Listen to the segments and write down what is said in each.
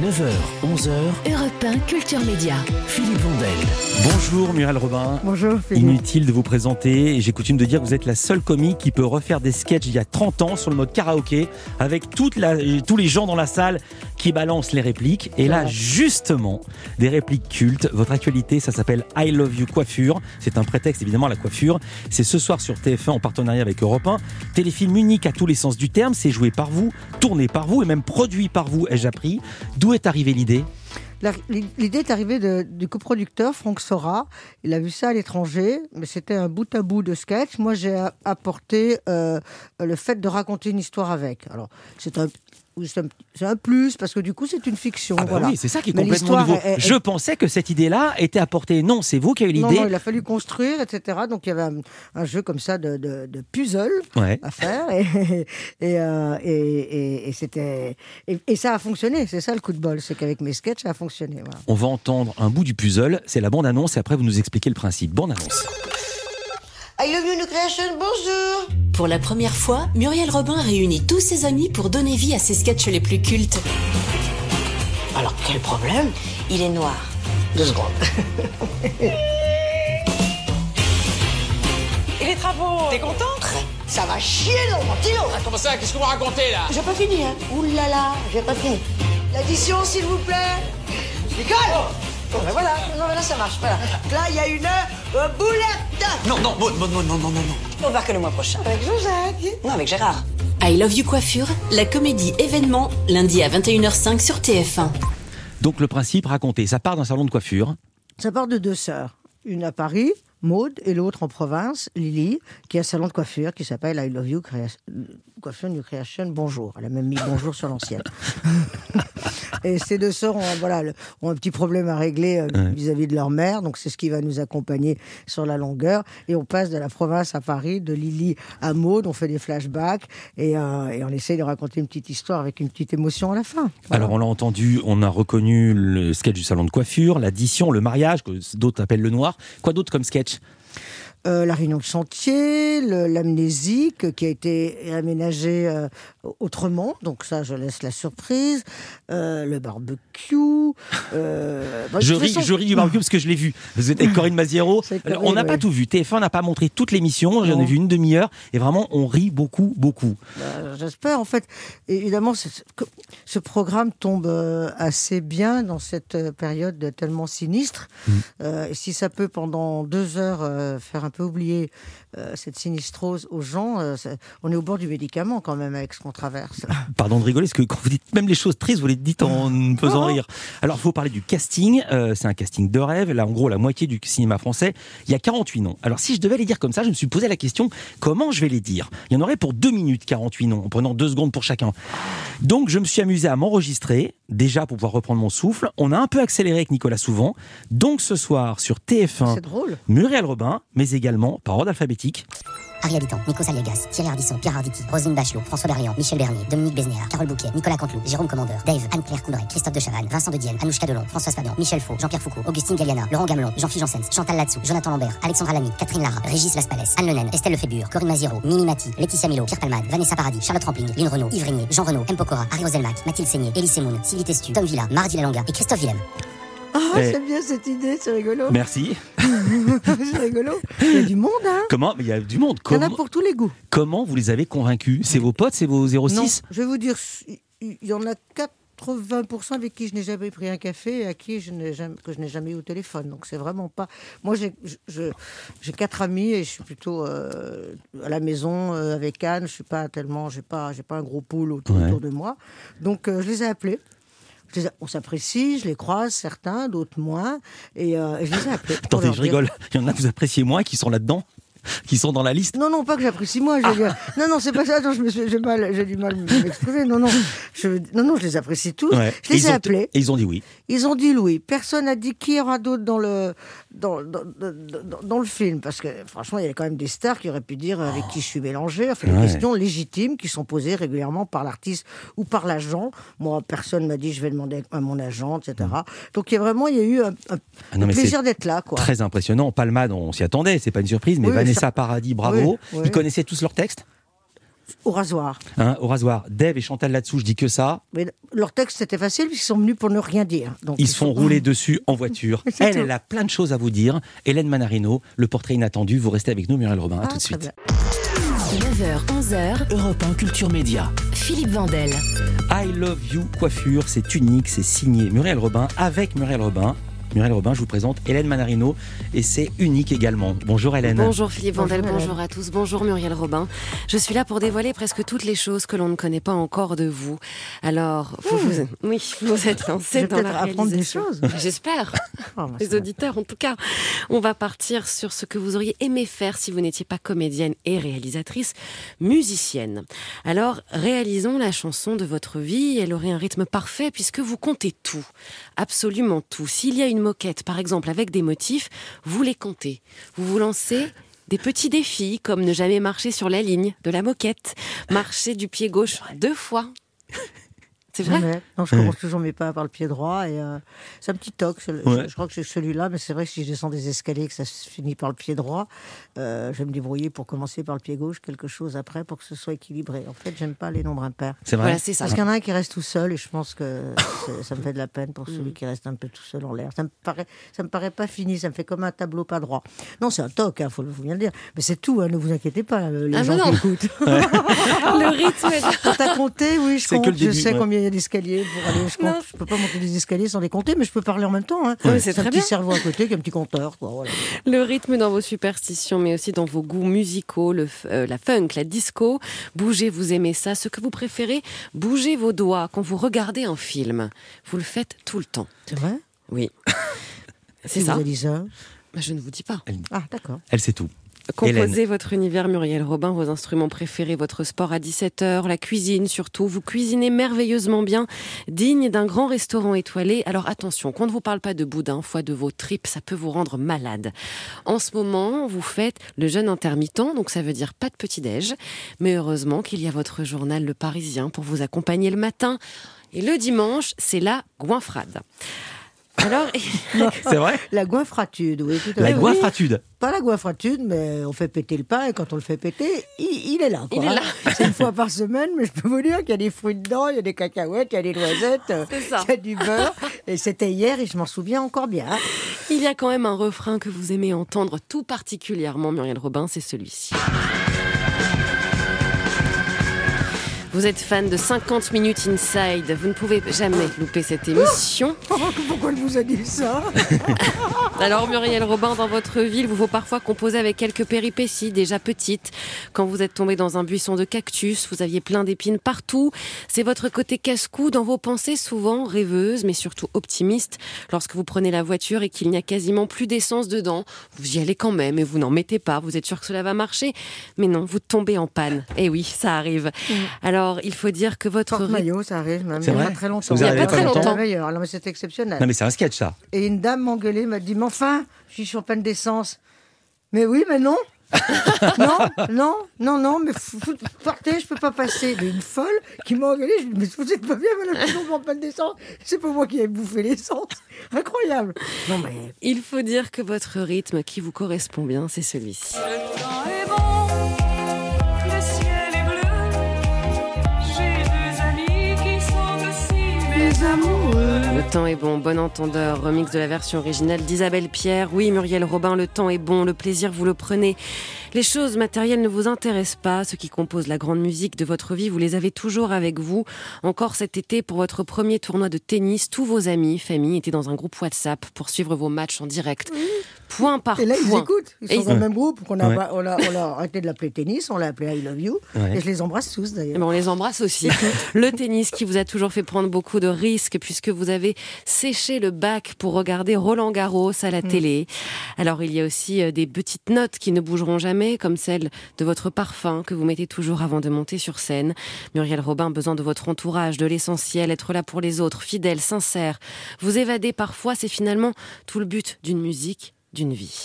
9h, 11h, Europe 1 Culture Média. Philippe Vandel. Bonjour Muriel Robin. Bonjour Philippe. Inutile de vous présenter, j'ai coutume de dire que vous êtes la seule comique qui peut refaire des sketchs il y a 30 ans sur le mode karaoké avec tous les gens dans la salle qui balancent les répliques. Et là, justement, des répliques cultes. Votre actualité, ça s'appelle I Love You Coiffure. C'est un prétexte évidemment à la coiffure. C'est ce soir sur TF1 en partenariat avec Europe 1. Téléfilm unique à tous les sens du terme. C'est joué par vous, tourné par vous et même produit par vous, ai-je appris. D'où est arrivée l'idée ? L'idée est arrivée du coproducteur Franck Sora. Il a vu ça à l'étranger, mais c'était un bout à bout de sketch. Moi, j'ai apporté le fait de raconter une histoire avec. Alors, c'est un plus, parce que du coup, c'est une fiction. Ah bah voilà. oui, c'est ça qui est Mais complètement nouveau. Je pensais que cette idée-là était apportée. Non, c'est vous qui avez eu l'idée. Non, il a fallu construire, etc. Donc, il y avait un jeu comme ça de puzzle à faire. Et c'était... Et ça a fonctionné. C'est ça le coup de bol. C'est qu'avec mes sketchs, ça a fonctionné. Voilà. On va entendre un bout du puzzle. C'est la bande-annonce et après, vous nous expliquez le principe. Bande-annonce. I Love You New Creation, bonjour. Pour la première fois, Muriel Robin réunit tous ses amis pour donner vie à ses sketchs les plus cultes. Alors, quel problème? Il est noir. 2 secondes. Et les travaux, t'es content? Ça va chier dans mon stylo. Ah, comment ça? Qu'est-ce que vous racontez, là? J'ai pas fini, hein. Ouh là là, j'ai pas fini. L'addition, s'il vous plaît. Nicole. Bon, ben voilà, non, là ça marche, voilà. Là, il y a une boulette. Non. On va voir que le mois prochain. Avec Joseph. Non, avec Gérard. I Love You Coiffure, la comédie événement, lundi à 21h05 sur TF1. Donc le principe raconté, ça part d'un salon de coiffure. Ça part de 2 sœurs. Une à Paris, Maude, et l'autre en province, Lily, qui a un salon de coiffure qui s'appelle I Love You Coiffure New Creation, bonjour. Elle a même mis bonjour sur l'ancienne. Et ces 2 sœurs ont un petit problème à régler vis-à-vis de leur mère, donc c'est ce qui va nous accompagner sur la longueur. Et on passe de la province à Paris, de Lily à Maude, on fait des flashbacks et on essaye de raconter une petite histoire avec une petite émotion à la fin. Voilà. Alors on l'a entendu, on a reconnu le sketch du salon de coiffure, l'addition, le mariage, que d'autres appellent le noir. Quoi d'autre comme sketch ? La réunion de chantier, l'amnésique qui a été aménagée autrement, donc ça je laisse la surprise, le barbecue. Je ris du barbecue parce que je l'ai vu. Vous êtes avec Corinne Maziero. On n'a pas tout vu. TF1 n'a pas montré toute l'émission. J'en ai vu une demi-heure et vraiment on rit beaucoup. J'espère en fait. Évidemment, ce programme tombe assez bien dans cette période tellement sinistre. Et si ça peut pendant 2 heures faire un peu oublier cette sinistrose aux gens, on est au bord du médicament quand même avec ce qu'on traverse. Pardon de rigoler, parce que quand vous dites même les choses tristes, vous les dites en me faisant rire. Alors, il faut parler du casting. C'est un casting de rêve. Là, en gros, la moitié du cinéma français. Il y a 48 noms. Alors, si je devais les dire comme ça, je me suis posé la question, comment je vais les dire ? Il y en aurait pour 2 minutes, 48 noms, en prenant 2 secondes pour chacun. Donc, je me suis amusé à m'enregistrer, déjà pour pouvoir reprendre mon souffle. On a un peu accéléré avec Nicolas Souvent. Donc, ce soir, sur TF1, c'est drôle. Muriel Robin, mais également par ordre alphabétique. Harry Habitant, Nico Saliegas, Thierry Ardisson, Pierre Arditi, Roselyne Bachelot, François Berléand, Michel Bernier, Dominique Besnéard, Carole Bouquet, Nicolas Canteloup, Jérôme Commandeur, Dave, Anne-Claire Coudray, Christophe de Chavannes, Vincent de Dienne, Anouchka Delon, Françoise Fabian, Michel Faux, Jean-Pierre Foucault, Augustine Galliana, Laurent Gamelon, Jean-Philippe Janssens, Chantal Latsou, Jonathan Lambert, Alexandra Lamy, Catherine Lara, Régis Laspalès, Anne Lenaine, Estelle Lefébure, Corinne Maziero, Mimi Mati, Laetitia Milo, Pierre Palmade, Vanessa Paradis, Charlotte Rampling, Lynn Renaud, Yves Régnier, Jean Renaud, M. Pokora, Harry Roselmack, Mathilde Seigné, Elie Semoun, Sylvie Testu, Tom Villa, Mardi Lalonga et Christophe Willem. C'est bien cette idée, c'est rigolo. Merci. C'est rigolo. Il y a du monde, hein. Comment ? Mais il y a du monde. Il y en a pour tous les goûts. Comment vous les avez convaincus ? C'est vos potes, c'est vos 06 ? Non, je vais vous dire, il y en a 80% avec qui je n'ai jamais pris un café et à qui je n'ai jamais eu au téléphone. Donc c'est vraiment pas... Moi j'ai 4 amis et je suis plutôt à la maison avec Anne. Je suis pas tellement... J'ai pas un gros pool autour de moi. Donc je les ai appelés. On s'apprécie, je les croise, certains, d'autres moins, et je les ai appelés. Attendez, je rigole. Il y en a que vous appréciez moins qui sont là-dedans, qui sont dans la liste. Non, pas que j'apprécie moi. Non, c'est pas ça. Attends, j'ai du mal à m'exprimer. Non, je les apprécie tous. Ouais. Je les ai appelés. Et ils ont dit oui. Ils ont dit oui. Personne n'a dit qui y aura d'autre dans le film, parce que franchement, il y a quand même des stars qui auraient pu dire avec qui je suis mélangée. Enfin, des questions légitimes qui sont posées régulièrement par l'artiste ou par l'agent. Moi, personne m'a dit je vais demander à mon agent, etc. Donc il y a eu un plaisir d'être là, quoi. Très impressionnant. Palmade, on s'y attendait. C'est pas une surprise, mais Vanessa Paradis, bravo. Oui. Ils connaissaient tous leurs textes. Au rasoir. Au rasoir. Dave et Chantal là-dessous, je dis que ça. Mais leur texte, c'était facile, puisqu'ils sont venus pour ne rien dire. Donc, Ils se font rouler dessus en voiture. C'est tout. Elle a plein de choses à vous dire. Hélène Manarino, le portrait inattendu. Vous restez avec nous, Muriel Robin. À tout de très suite. bien. 9h, 11h, Europe 1 Culture Média. Philippe Vandel. I Love You Coiffure, c'est unique, c'est signé Muriel Robin avec Muriel Robin. Muriel Robin, je vous présente Hélène Manarino et c'est unique également. Bonjour Hélène. Bonjour Philippe Vandel, Bonjour, bonjour à tous, bonjour Muriel Robin. Je suis là pour dévoiler presque toutes les choses que l'on ne connaît pas encore de vous. Alors, vous êtes lancé Je vais dans peut-être la apprendre des réalisation. choses. J'espère. Oh, bah, Les ça va. auditeurs, en tout cas. On va partir sur ce que vous auriez aimé faire si vous n'étiez pas comédienne et réalisatrice, musicienne. Alors, réalisons la chanson de votre vie. Elle aurait un rythme parfait puisque vous comptez tout. Absolument tout. S'il y a une moquette, par exemple, avec des motifs, vous les comptez. Vous vous lancez des petits défis comme ne jamais marcher sur la ligne de la moquette, marcher du pied gauche 2 fois. C'est vrai ? Jamais. Non, je commence toujours mes pas par le pied droit et c'est un petit toc. Je crois que c'est celui-là, mais c'est vrai que si je descends des escaliers et que ça se finit par le pied droit, je vais me débrouiller pour commencer par le pied gauche, quelque chose après pour que ce soit équilibré. En fait, j'aime pas les nombres impairs. C'est vrai. Voilà, c'est ça. Parce qu'il y en a un qui reste tout seul et je pense que ça me fait de la peine pour celui qui reste un peu tout seul en l'air. Ça me paraît pas fini, ça me fait comme un tableau pas droit. Non, c'est un toc, faut bien le dire. Mais c'est tout, ne vous inquiétez pas, les gens qui écoutent. Le rythme est... Quand t'as compté, oui, je C'est compte. que le début, je sais ouais. combien il y a d'escaliers pour aller. Je compte. Je peux pas monter des escaliers sans les compter, mais je peux parler en même temps. Hein. Ouais, c'est un très petit bien. cerveau à côté, qui a un petit compteur. Quoi, voilà. Le rythme dans vos superstitions, mais aussi dans vos goûts musicaux, la funk, la disco. Bougez, vous aimez ça. Ce que vous préférez, bougez vos doigts quand vous regardez un film. Vous le faites tout le temps. C'est vrai? Oui. C'est Qui ça. vous a dit ça? Mais je ne vous dis pas. Ah, d'accord. Elle sait tout. Composez votre univers, Muriel Robin, vos instruments préférés, votre sport à 17h, la cuisine surtout. Vous cuisinez merveilleusement bien, digne d'un grand restaurant étoilé. Alors attention, qu'on ne vous parle pas de boudin, foie de veau, tripes, ça peut vous rendre malade. En ce moment, vous faites le jeûne intermittent, donc ça veut dire pas de petit-déj. Mais heureusement qu'il y a votre journal Le Parisien pour vous accompagner le matin. Et le dimanche, c'est la goinfrade. Alors, C'est vrai. La goinfratude, oui, tout à La fait. goinfratude. Pas la goinfratude, mais on fait péter le pain et quand on le fait péter, il est là. Quoi, Il est là. C'est une fois par semaine, mais je peux vous dire qu'il y a des fruits dedans, il y a des cacahuètes, il y a des noisettes, C'est ça. il y a du beurre. Et c'était hier et je m'en souviens encore bien. il y a quand même un refrain que vous aimez entendre tout particulièrement, Muriel Robin, c'est celui-ci. Vous êtes fan de 50 minutes Inside. Vous ne pouvez jamais louper cette émission. Pourquoi elle vous a dit ça? Alors Muriel Robin, dans votre ville, vous faut parfois composer avec quelques péripéties déjà petites. Quand vous êtes tombé dans un buisson de cactus, vous aviez plein d'épines partout. C'est votre côté casse-cou dans vos pensées, souvent rêveuses, mais surtout optimistes. Lorsque vous prenez la voiture et qu'il n'y a quasiment plus d'essence dedans, vous y allez quand même et vous n'en mettez pas. Vous êtes sûr que cela va marcher, mais non, vous tombez en panne. Et oui, ça arrive. Alors il faut dire que votre Porte-maillot, ça arrive même. C'est Il y a vrai pas très longtemps. Vous Il y a pas très longtemps. Alors, mais c'est exceptionnel. Non mais c'est un sketch ça. Et une dame m'a engueulé, m'a dit, mais enfin, je suis sur panne d'essence. Mais oui, mais non. non, mais partez, je peux pas passer. Mais une folle qui m'a engueulé, je lui ai dit, mais vous êtes pas bien, madame, je tombe en panne d'essence. C'est pas moi qui ai bouffé l'essence. Incroyable. Non, mais. Il faut dire que votre rythme qui vous correspond bien, c'est celui-ci. Le temps est bon, le ciel est bleu. J'ai 2 amis qui sont aussi mes amoureux. Le temps est bon, bon entendeur, remix de la version originale d'Isabelle Pierre. Oui, Muriel Robin, le temps est bon, le plaisir vous le prenez. Les choses matérielles ne vous intéressent pas. Ce qui compose la grande musique de votre vie, vous les avez toujours avec vous. Encore cet été, pour votre premier tournoi de tennis, tous vos amis, famille étaient dans un groupe WhatsApp pour suivre vos matchs en direct. Point par Et là, ils point. écoutent. Ils Et sont ils- dans le même groupe. On a, Ouais. on a arrêté de l'appeler tennis, on l'a appelé I Love You. Ouais. Et je les embrasse tous Eh d'ailleurs. ben, on les embrasse aussi. Le tennis qui vous a toujours fait prendre beaucoup de risques puisque vous avez séché le bac pour regarder Roland Garros à la télé. Alors il y a aussi des petites notes qui ne bougeront jamais comme celle de votre parfum que vous mettez toujours avant de monter sur scène. Muriel Robin, besoin de votre entourage, de l'essentiel, être là pour les autres, fidèle, sincère. Vous évader parfois, c'est finalement tout le but d'une musique, d'une vie.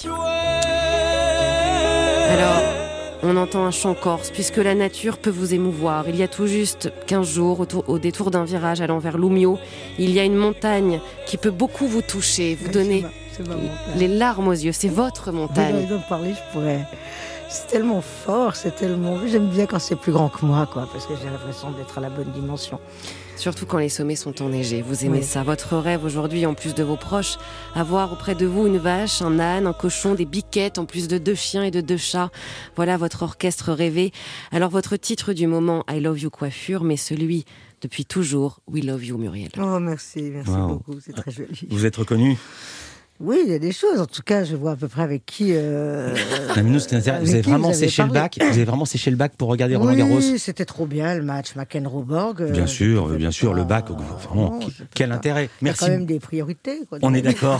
Alors, on entend un chant corse, puisque la nature peut vous émouvoir. Il y a tout juste 15 jours, au détour d'un virage allant vers Lumio, il y a une montagne qui peut beaucoup vous toucher, vous donner C'est ma montagne. les larmes aux yeux. C'est votre Vous montagne. allez en parler, je pourrais. C'est tellement fort, j'aime bien quand c'est plus grand que moi, quoi, parce que j'ai l'impression d'être à la bonne dimension. Surtout quand les sommets sont enneigés. Vous aimez Oui. ça. Votre rêve aujourd'hui, en plus de vos proches, avoir auprès de vous une vache, un âne, un cochon, des biquettes, en plus de 2 chiens et de 2 chats. Voilà votre orchestre rêvé. Alors votre titre du moment, I Love You Coiffure, mais celui depuis toujours, We Love You Muriel. Oh, merci Wow. beaucoup, c'est très joli. Vous êtes reconnu? Oui, il y a des choses. En tout cas, je vois à peu près avec qui. Non, mais nous, c'était intéressant. avec Vous avez qui vraiment avez séché le parlé. bac. Vous avez vraiment séché le bac pour regarder Roland Garros. Oui, c'était trop bien le match McEnroe-Borg. Bien sûr, le bac. Vraiment, quel intérêt. Il y a Merci. quand même des priorités. Quoi. On est d'accord.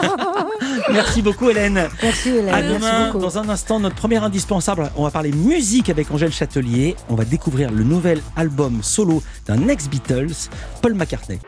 Merci beaucoup, Hélène. Merci Hélène. À merci demain, beaucoup. dans un instant, notre premier indispensable. On va parler musique avec Angèle Châtelier. On va découvrir le nouvel album solo d'un ex-Beatles, Paul McCartney.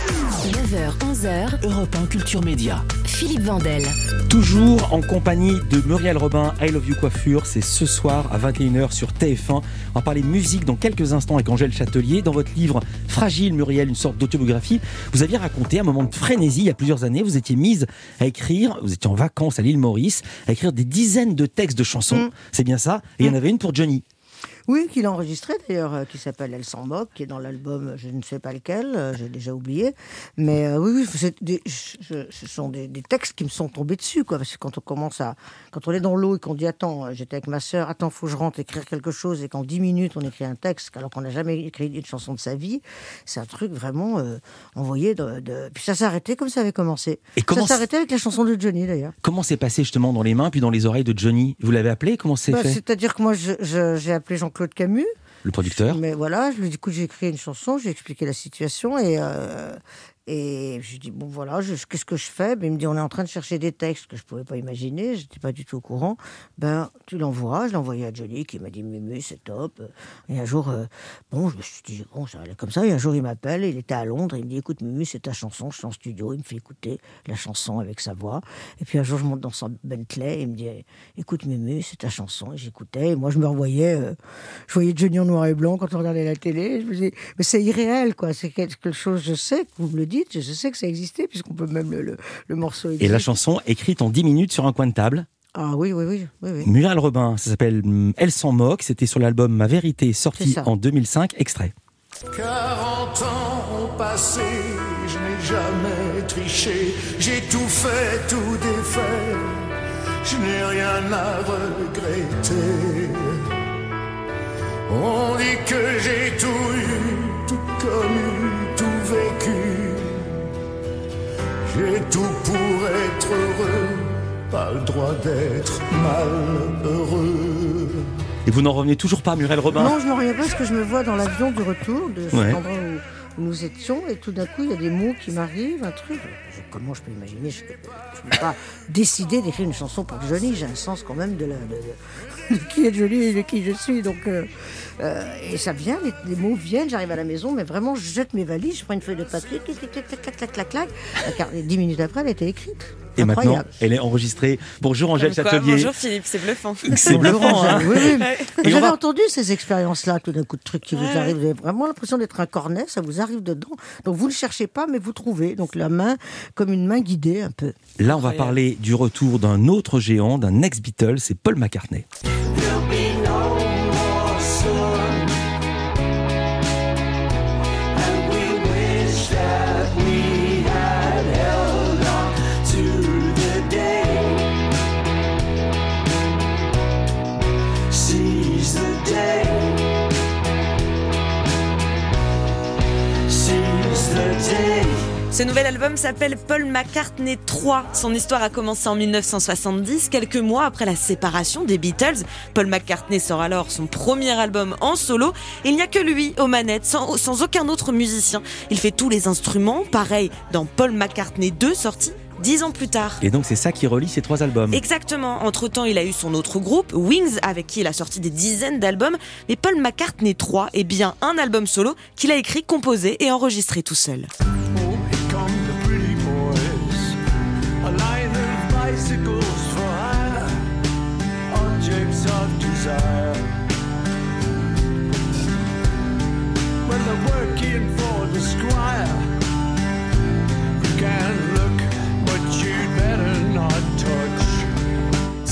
9h, 11h, Europe 1 Culture Média. Philippe Vandel. Toujours en compagnie de Muriel Robin, I Love You Coiffure. C'est ce soir à 21h sur TF1. On va parler musique dans quelques instants avec Angèle Châtelier. Dans votre livre Fragile, Muriel, une sorte d'autobiographie, vous aviez raconté un moment de frénésie il y a plusieurs années. Vous étiez mise à écrire, vous étiez en vacances à l'île Maurice, à écrire des dizaines de textes de chansons. C'est bien ça? Et il y en avait une pour Johnny. Oui, qu'il a enregistré d'ailleurs, qui s'appelle Elle s'en moque, qui est dans l'album, je ne sais pas lequel, j'ai déjà oublié. Mais oui, ce sont des textes qui me sont tombés dessus, quoi. Parce que quand on est dans l'eau et qu'on dit attends, j'étais avec ma sœur, attends, faut que je rentre écrire quelque chose, et qu'en 10 minutes on écrit un texte, alors qu'on n'a jamais écrit une chanson de sa vie, c'est un truc vraiment envoyé Puis ça s'est arrêté comme ça avait commencé. Et comment ça s'est arrêté avec la chanson de Johnny d'ailleurs. Comment c'est passé justement dans les mains puis dans les oreilles de Johnny? Vous l'avez appelé? Comment c'est fait? C'est-à-dire que moi, j'ai appelé Jean-Claude Camus. Le producteur? Mais voilà, je lui ai dit, écoute, j'ai écrit une chanson, j'ai expliqué la situation et je lui ai dit, bon voilà, qu'est-ce que je fais? Ben, il me dit, on est en train de chercher des textes que je ne pouvais pas imaginer, je n'étais pas du tout au courant. Ben, tu l'envoies, je l'ai envoyé à Johnny qui m'a dit, Mumu, c'est top. Et un jour, je me suis dit, bon, ça allait comme ça. Et un jour, il m'appelle, il était à Londres, il me dit, écoute, Mumu, c'est ta chanson, je suis en studio. Il me fait écouter la chanson avec sa voix. Et puis un jour, je monte dans son Bentley et il me dit, écoute, Mumu, c'est ta chanson. Et j'écoutais, et moi, je me revoyais, je voyais Johnny en noir et blanc quand on regardait la télé. Je me disais, mais c'est irréel, quoi. C'est quelque chose, je sais que vous me le dites, je sais que ça existait, puisqu'on peut même le morceau existe. Et la chanson écrite en 10 minutes sur un coin de table. Ah oui. Muriel Robin, ça s'appelle Elle s'en moque. C'était sur l'album Ma Vérité, sorti en 2005. Extrait. 40 ans ont passé, je n'ai jamais triché. J'ai tout fait, tout défait. Je n'ai rien à regretter. On dit que j'ai tout eu, tout connu, tout vécu. J'ai tout pour être heureux, pas le droit d'être malheureux. Et vous n'en revenez toujours pas, Muriel Robin? Non, je n'en reviens pas parce que je me vois dans l'avion du retour de cet Ouais. endroit où nous étions et tout d'un coup, il y a des mots qui m'arrivent, un truc. Comment je peux imaginer? Je ne peux pas décider d'écrire une chanson pour Johnny. J'ai un sens quand même de qui est Johnny et de qui je suis. Donc, et ça vient, les mots viennent, j'arrive à la maison, mais vraiment, je jette mes valises, je prends une feuille de papier, clac. 10 minutes après, elle était écrite. Et Incroyable. maintenant, elle est enregistrée. Bonjour Angèle Comme quoi, Châtelier. bonjour Philippe, c'est bluffant. C'est bluffant, hein? Oui. Et on J'avais va- entendu ces expériences-là, tout d'un coup de trucs qui vous arrivent. Vous avez vraiment l'impression d'être un cornet, ça vous arrive dedans. Donc vous ne le cherchez pas, mais vous trouvez. Donc la main, comme une main guidée un peu. Là, on va parler du retour d'un autre géant, d'un ex-Beatles, c'est Paul McCartney. Ce nouvel album s'appelle Paul McCartney 3. Son histoire a commencé en 1970, quelques mois après la séparation des Beatles. Paul McCartney sort alors son premier album en solo. Et il n'y a que lui aux manettes, sans aucun autre musicien. Il fait tous les instruments, pareil dans Paul McCartney 2, sorti 10 ans plus tard. Et donc, c'est ça qui relie ces 3 albums. Exactement. Entre-temps, il a eu son autre groupe, Wings, avec qui il a sorti des dizaines d'albums. Mais Paul McCartney 3 est bien un album solo qu'il a écrit, composé et enregistré tout seul.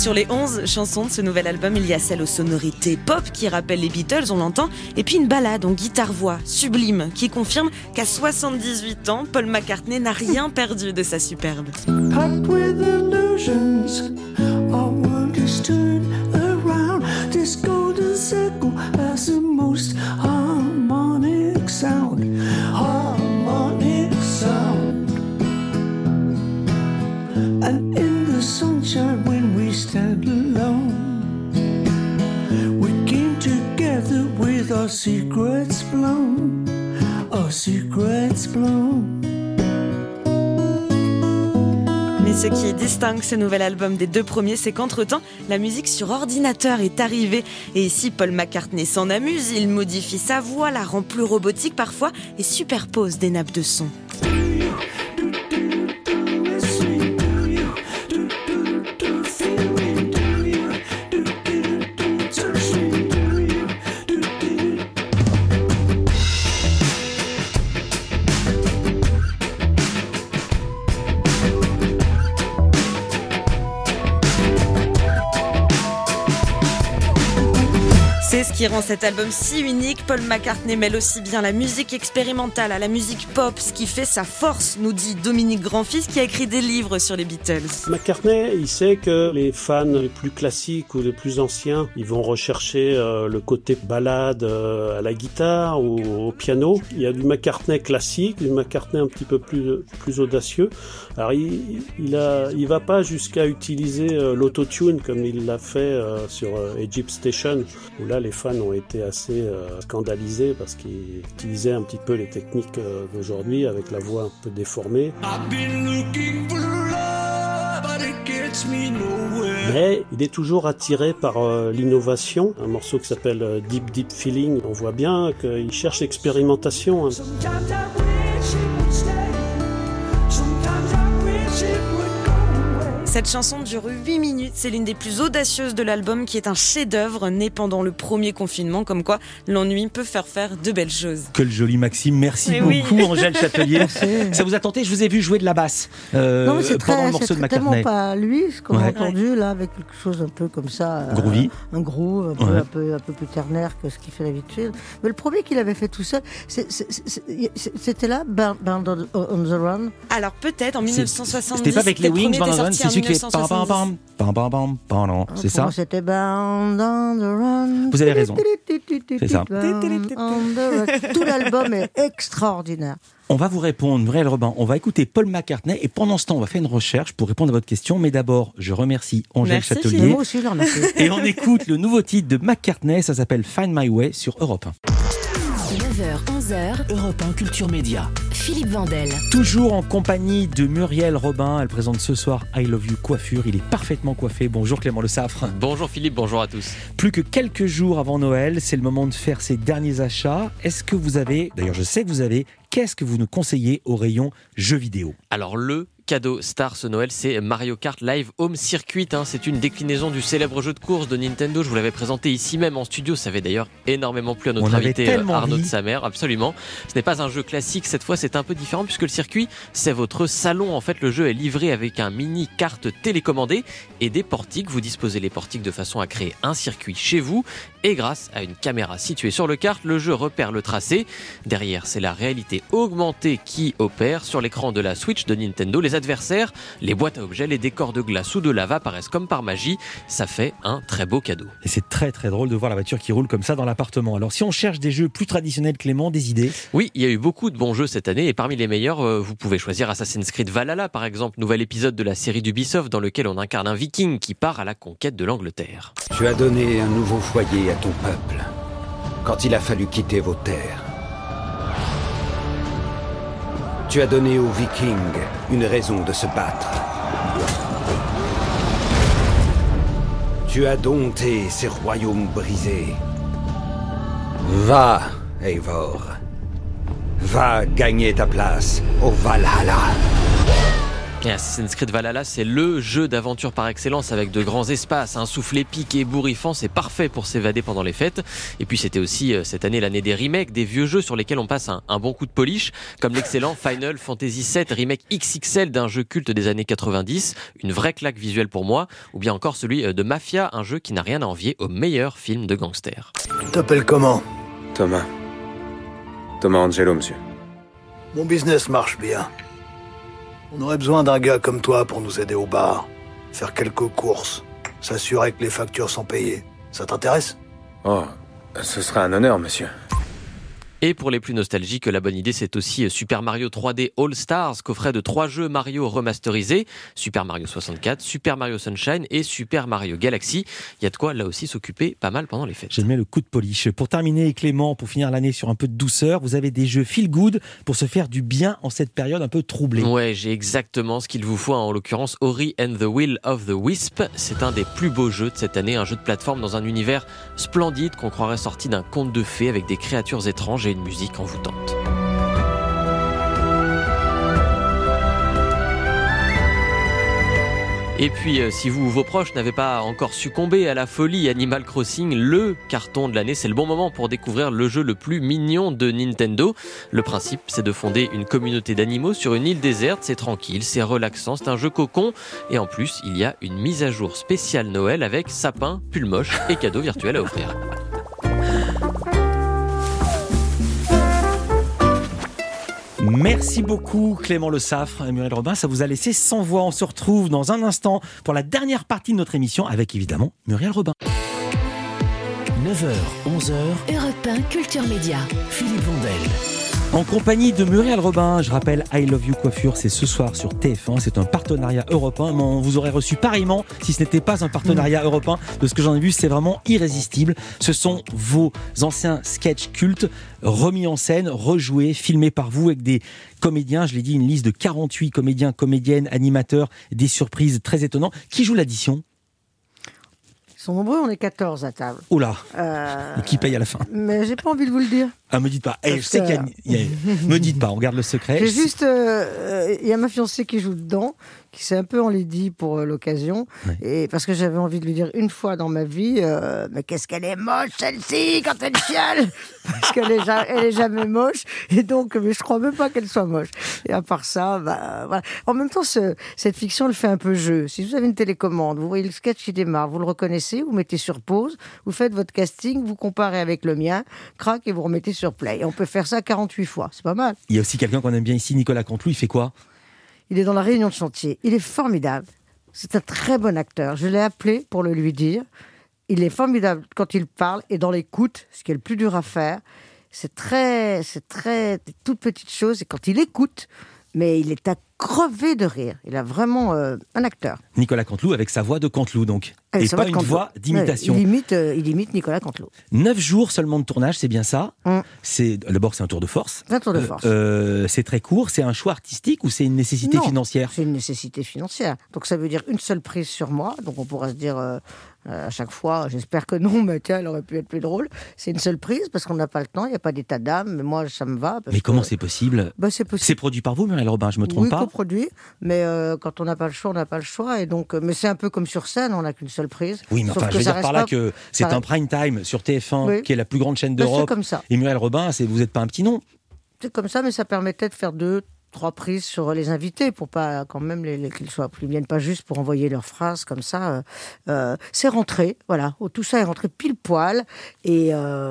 Sur les 11 chansons de ce nouvel album, il y a celle aux sonorités pop qui rappellent les Beatles, on l'entend, et puis une ballade en guitare-voix sublime qui confirme qu'à 78 ans, Paul McCartney n'a rien perdu de sa superbe. Packed with illusions, our world is turned around. This golden circle has the most harmonic sound. Harmonic sound. And in the sunshine when we stand alone, we came together with our secrets blown. Our secrets blown. Mais ce qui distingue ce nouvel album des deux premiers, c'est qu'entre-temps, la musique sur ordinateur est arrivée. Et ici, Paul McCartney s'en amuse, il modifie sa voix, la rend plus robotique parfois et superpose des nappes de son. C'est ce qui rend cet album si unique. Paul McCartney mêle aussi bien la musique expérimentale à la musique pop, ce qui fait sa force, nous dit Dominique Grandfils qui a écrit des livres sur les Beatles. McCartney, il sait que les fans les plus classiques ou les plus anciens, ils vont rechercher le côté ballade à la guitare ou au piano. Il y a du McCartney classique, du McCartney un petit peu plus audacieux. Alors il va pas jusqu'à utiliser l'autotune comme il l'a fait sur Egypt Station, où là les fans ont été assez scandalisés parce qu'il utilisait un petit peu les techniques d'aujourd'hui avec la voix un peu déformée. Mais il est toujours attiré par l'innovation. Un morceau qui s'appelle Deep Deep Feeling, on voit bien qu'il cherche l'expérimentation. Cette chanson dure 8 minutes, c'est l'une des plus audacieuses de l'album qui est un chef-d'œuvre né pendant le premier confinement, comme quoi l'ennui peut faire de belles choses. Quelle jolie maxime, merci beaucoup Angèle Châtelier. Ça vous a tenté? Je vous ai vu jouer de la basse non, mais c'est pendant le morceau de McCartney. Tellement pas lui, ce qu'on a entendu là, avec quelque chose un peu comme ça. Groovy. Un groove, un peu plus ternaire que ce qu'il fait d'habitude. Mais le premier qu'il avait fait tout seul, c'était là, Bound on the Run. Alors peut-être en 1970. C'était pas avec les Wings, Bound on the Run, c'est celui qui fait c'est ça? Moi, c'était Bound on the Run. Vous avez raison. C'est ça. Tout l'album est extraordinaire. On va vous répondre, Muriel Robin. On va écouter Paul McCartney et pendant ce temps, on va faire une recherche pour répondre à votre question. Mais d'abord, je remercie Angèle Châtelier. Moi aussi, je remercie. Et on écoute le nouveau titre de McCartney. Ça s'appelle Find My Way sur Europe 1. 9h, 11h, Europe 1 Culture Média. Philippe Vandel. Toujours en compagnie de Muriel Robin. Elle présente ce soir I Love You Coiffure. Il est parfaitement coiffé. Bonjour Clément Le Saffre. Bonjour Philippe, bonjour à tous. Plus que quelques jours avant Noël, c'est le moment de faire ses derniers achats. Est-ce que vous avez, d'ailleurs je sais que vous avez, qu'est-ce que vous nous conseillez au rayon jeux vidéo? Alors le cadeau star ce Noël, c'est Mario Kart Live Home Circuit. C'est une déclinaison du célèbre jeu de course de Nintendo. Je vous l'avais présenté ici même en studio. Ça avait d'ailleurs énormément plu à notre invité Arnaud de Samer. Absolument. Ce n'est pas un jeu classique. Cette fois, c'est un peu différent puisque le circuit, c'est votre salon. En fait, le jeu est livré avec un mini carte télécommandé et des portiques. Vous disposez les portiques de façon à créer un circuit chez vous. Et grâce à une caméra située sur le kart, le jeu repère le tracé. Derrière, c'est la réalité augmentée qui opère. Sur l'écran de la Switch de Nintendo, les adversaires, les boîtes à objets, les décors de glace ou de lava apparaissent comme par magie. Ça fait un très beau cadeau. Et c'est très très drôle de voir la voiture qui roule comme ça dans l'appartement. Alors si on cherche des jeux plus traditionnels, Clément, des idées? Oui, il y a eu beaucoup de bons jeux cette année et parmi les meilleurs, vous pouvez choisir Assassin's Creed Valhalla par exemple, nouvel épisode de la série d'Ubisoft dans lequel on incarne un viking qui part à la conquête de l'Angleterre. Tu as donné un nouveau foyer à ton peuple quand il a fallu quitter vos terres. Tu as donné aux Vikings une raison de se battre. Tu as dompté ces royaumes brisés. Va, Eivor. Va gagner ta place au Valhalla. Et Assassin's Creed Valhalla, c'est le jeu d'aventure par excellence avec de grands espaces, un souffle épique et ébouriffant, c'est parfait pour s'évader pendant les fêtes. Et puis c'était aussi cette année l'année des remakes, des vieux jeux sur lesquels on passe un bon coup de polish, comme l'excellent Final Fantasy VII remake XXL d'un jeu culte des années 90, une vraie claque visuelle pour moi, ou bien encore celui de Mafia, un jeu qui n'a rien à envier au meilleur film de gangster. Tu t'appelles comment? Thomas Angelo, monsieur. Mon business marche bien. On aurait besoin d'un gars comme toi pour nous aider au bar, faire quelques courses, s'assurer que les factures sont payées. Ça t'intéresse? Oh, ce sera un honneur, monsieur. Et pour les plus nostalgiques, la bonne idée, c'est aussi Super Mario 3D All Stars, coffret de 3 jeux Mario remasterisés, Super Mario 64, Super Mario Sunshine et Super Mario Galaxy. Il y a de quoi, là aussi, s'occuper pas mal pendant les fêtes. J'aime bien le coup de polish. Pour terminer, Clément, pour finir l'année sur un peu de douceur, vous avez des jeux feel good pour se faire du bien en cette période un peu troublée. Ouais, j'ai exactement ce qu'il vous faut, en l'occurrence Ori and the Will of the Wisp. C'est un des plus beaux jeux de cette année, un jeu de plateforme dans un univers splendide qu'on croirait sorti d'un conte de fées avec des créatures étranges et une musique envoûtante. Et puis, si vous ou vos proches n'avez pas encore succombé à la folie Animal Crossing, le carton de l'année, c'est le bon moment pour découvrir le jeu le plus mignon de Nintendo. Le principe, c'est de fonder une communauté d'animaux sur une île déserte. C'est tranquille, c'est relaxant, c'est un jeu cocon. Et en plus, il y a une mise à jour spéciale Noël avec sapin, pull moche et cadeaux virtuels à offrir. Merci beaucoup Clément Le Saffre et Muriel Robin, ça vous a laissé sans voix. On se retrouve dans un instant pour la dernière partie de notre émission avec évidemment Muriel Robin. 9h, 11h, Europe 1 Culture Média, Philippe Vandel. En compagnie de Muriel Robin, je rappelle I Love You Coiffure, c'est ce soir sur TF1, c'est un partenariat européen, mais on vous aurait reçu pareillement si ce n'était pas un partenariat européen. De ce que j'en ai vu, c'est vraiment irrésistible. Ce sont vos anciens sketchs cultes remis en scène, rejoués, filmés par vous avec des comédiens, je l'ai dit, une liste de 48 comédiens, comédiennes, animateurs, des surprises très étonnantes. Qui joue l'addition ? Ils sont nombreux, on est 14 à table. Oula, qui paye à la fin? Mais j'ai pas envie de vous le dire. Ah, me dites pas. Je sais qu'il y a... Me dites pas, on garde le secret. J'ai juste... Il y a ma fiancée qui joue dedans, qui s'est un peu enlaidie pour l'occasion. Ouais. Et parce que j'avais envie de lui dire une fois dans ma vie, mais qu'est-ce qu'elle est moche celle-ci quand elle chiale. Parce qu'elle est jamais moche. Et donc, mais je crois même pas qu'elle soit moche. Et à part ça, voilà. En même temps, cette fiction, elle fait un peu jeu. Si vous avez une télécommande, vous voyez le sketch qui démarre, vous le reconnaissez, vous mettez sur pause, vous faites votre casting, vous comparez avec le mien, crac, et vous remettez sur play. Et on peut faire ça 48 fois. C'est pas mal. Il y a aussi quelqu'un qu'on aime bien ici, Nicolas Canteloup. Il fait quoi? Il est dans la réunion de chantier. Il est formidable. C'est un très bon acteur. Je l'ai appelé pour le lui dire. Il est formidable quand il parle et dans l'écoute, ce qui est le plus dur à faire. C'est très toutes petites choses. Et quand il écoute, mais il est à crever de rire. Il a vraiment un acteur. Nicolas Canteloup avec sa voix de Canteloup, donc. Et pas une voix d'imitation. Ouais, il imite Nicolas Canteloup. 9 jours seulement de tournage, c'est bien ça. D'abord, c'est un tour de force. C'est un tour de force. C'est très court. C'est un choix artistique ou c'est une nécessité financière? C'est une nécessité financière. Donc ça veut dire une seule prise sur moi. Donc on pourra se dire à chaque fois, j'espère que non, mais tiens, elle aurait pu être plus drôle. C'est une seule prise parce qu'on n'a pas le temps, il n'y a pas d'état d'âme. Mais moi, ça me va. Mais comment c'est possible? C'est possible. C'est produit par vous, Muriel Robin, je me trompe pas? Oui, coproduit. Mais quand on n'a pas le choix, on n'a pas le choix. Et donc, mais c'est un peu comme sur scène, on n'a qu'une seule prise. Oui, mais enfin, je veux dire par là que c'est un prime time sur TF1, qui est la plus grande chaîne d'Europe. C'est comme ça. Et Muriel Robin, vous n'êtes pas un petit nom. C'est comme ça, mais ça permettait de faire 2-3 prises sur les invités pour pas quand même qu'ils viennent pas juste pour envoyer leurs phrases comme ça. C'est rentré, voilà. Tout ça est rentré pile poil et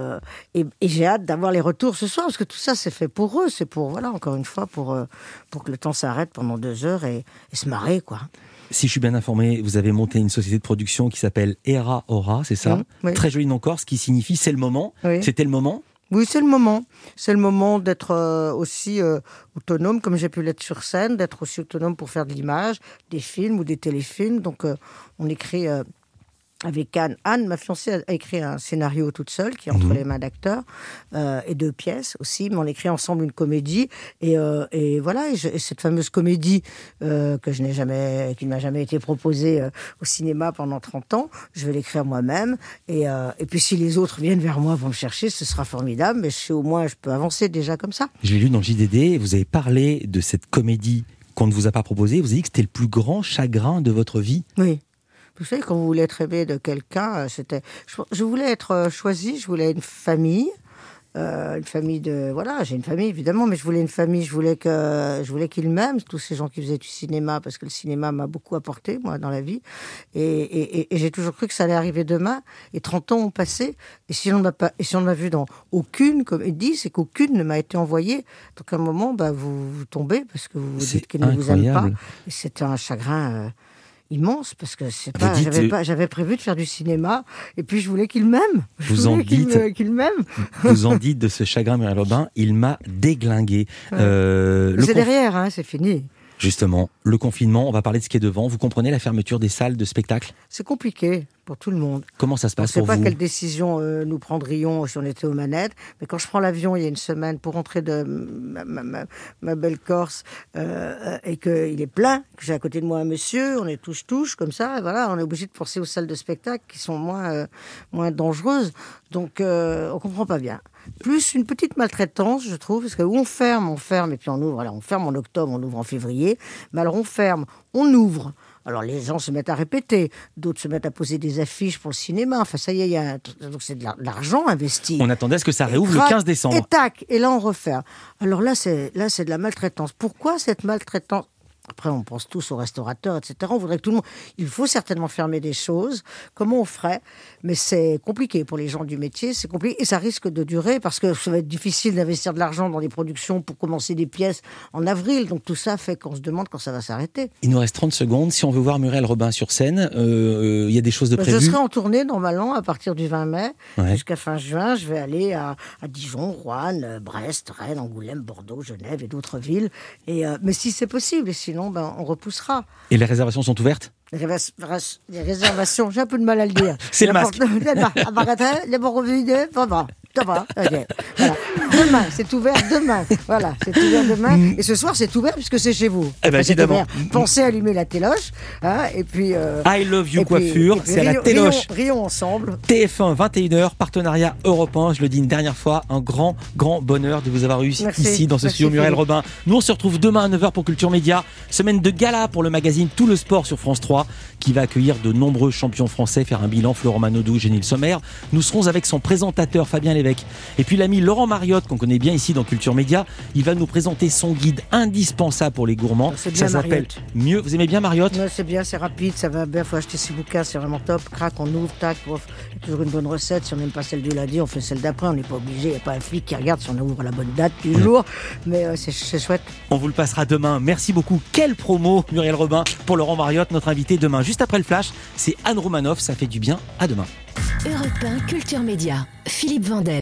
j'ai hâte d'avoir les retours ce soir parce que tout ça c'est fait pour eux, c'est pour encore une fois pour que le temps s'arrête pendant 2 heures et se marrer quoi. Si je suis bien informé, vous avez monté une société de production qui s'appelle Era Ora, c'est ça? Oui. Très joli nom corse, qui signifie c'est le moment. Oui. C'était le moment? Oui, c'est le moment. C'est le moment d'être aussi autonome, comme j'ai pu l'être sur scène, d'être aussi autonome pour faire de l'image, des films ou des téléfilms. Donc, on écrit avec Anne, ma fiancée, a écrit un scénario toute seule, qui est entre les mains d'acteurs, et 2 pièces aussi, mais on écrit ensemble une comédie. Et voilà, et cette fameuse comédie qui ne m'a jamais été proposée au cinéma pendant 30 ans, je vais l'écrire moi-même. Et puis si les autres viennent vers moi, vont me chercher, ce sera formidable, mais au moins je peux avancer déjà comme ça. J'ai lu dans le JDD, vous avez parlé de cette comédie qu'on ne vous a pas proposé. Vous avez dit que c'était le plus grand chagrin de votre vie. Oui. Vous savez, quand vous voulez être aimé de quelqu'un, je voulais être choisie, je voulais une famille de... Voilà, j'ai une famille, évidemment, mais je voulais une famille, je voulais qu'ils m'aiment, tous ces gens qui faisaient du cinéma, parce que le cinéma m'a beaucoup apporté, moi, dans la vie. Et j'ai toujours cru que ça allait arriver demain. Et 30 ans ont passé. Et si on ne m'a vu dans aucune comédie, c'est qu'aucune ne m'a été envoyée. Donc, à un moment, vous tombez, parce que vous dites qu'ils ne vous aiment pas. Et c'est un chagrin... immense, parce que j'avais prévu de faire du cinéma et puis je voulais qu'il m'aime. Vous en dites de ce chagrin, Muriel Robin, il m'a déglingué. C'est derrière, c'est fini. Justement, le confinement, on va parler de ce qui est devant. Vous comprenez la fermeture des salles de spectacle ? C'est compliqué pour tout le monde. Comment ça se passe pour vous ? Je ne sais pas quelle décision nous prendrions si on était aux manettes, mais quand je prends l'avion il y a une semaine pour rentrer de ma belle Corse et qu'il est plein, que j'ai à côté de moi un monsieur, on est touche comme ça, et voilà, on est obligé de penser aux salles de spectacle qui sont moins dangereuses. Donc on ne comprend pas bien. Plus une petite maltraitance, je trouve, parce que où on ferme, et puis on ouvre. Alors on ferme en octobre, on ouvre en février. Mais alors on ferme, on ouvre. Alors les gens se mettent à répéter, d'autres se mettent à poser des affiches pour le cinéma. Enfin ça y est, donc c'est de l'argent investi. On attendait à ce que ça réouvre le 15 décembre. Et tac, et là on referme. Alors là c'est de la maltraitance. Pourquoi cette maltraitance ? Après, on pense tous aux restaurateurs, etc. On voudrait que tout le monde... Il faut certainement fermer des choses. Comment on ferait ? Mais c'est compliqué pour les gens du métier. C'est compliqué et ça risque de durer parce que ça va être difficile d'investir de l'argent dans des productions pour commencer des pièces en avril. Donc tout ça fait qu'on se demande quand ça va s'arrêter. Il nous reste 30 secondes. Si on veut voir Muriel Robin sur scène, il y a des choses de prévues. Je serai en tournée normalement à partir du 20 mai jusqu'à fin juin. Je vais aller à Dijon, Roanne, Brest, Rennes, Angoulême, Bordeaux, Genève et d'autres villes. Mais si c'est possible, et sinon on repoussera. Et les réservations sont ouvertes ? Les réservations, j'ai un peu de mal à le dire. C'est le masque. Demain, c'est ouvert demain. Voilà, c'est ouvert demain. Et ce soir, c'est ouvert puisque c'est chez vous. Évidemment. Pensez à allumer la téloche. Et puis. I Love You Coiffure, c'est à la téloche. Rions ensemble. TF1, 21h, partenariat européen. Je le dis une dernière fois, un grand bonheur de vous avoir eu ici dans ce studio, Muriel Robin. Nous, on se retrouve demain à 9h pour Culture Média. Semaine de gala pour le magazine Tout le Sport sur France 3, qui va accueillir de nombreux champions français, faire un bilan, Florent Manodou, Génie Le Sommer. Nous serons avec son présentateur Fabien Lévesque. Et puis l'ami Laurent Mariotte, qu'on connaît bien ici dans Culture Média, il va nous présenter son guide indispensable pour les gourmands. Ça s'appelle Mieux. Vous aimez bien Mariotte ? Non, c'est bien, c'est rapide, ça va bien, il faut acheter ses bouquins, c'est vraiment top. Crac, on ouvre, tac, il y a toujours une bonne recette. Si on n'aime pas celle du lundi, on fait celle d'après, on n'est pas obligé, il n'y a pas un flic qui regarde si on ouvre la bonne date du jour. Mais c'est chouette. On vous le passera demain. Merci beaucoup. Quelle promo, Muriel Robin, pour Laurent Mariotte, notre invité demain. Juste après le flash, c'est Anne Romanoff, ça fait du bien. À demain. Europe 1 Culture Média, Philippe Vandel.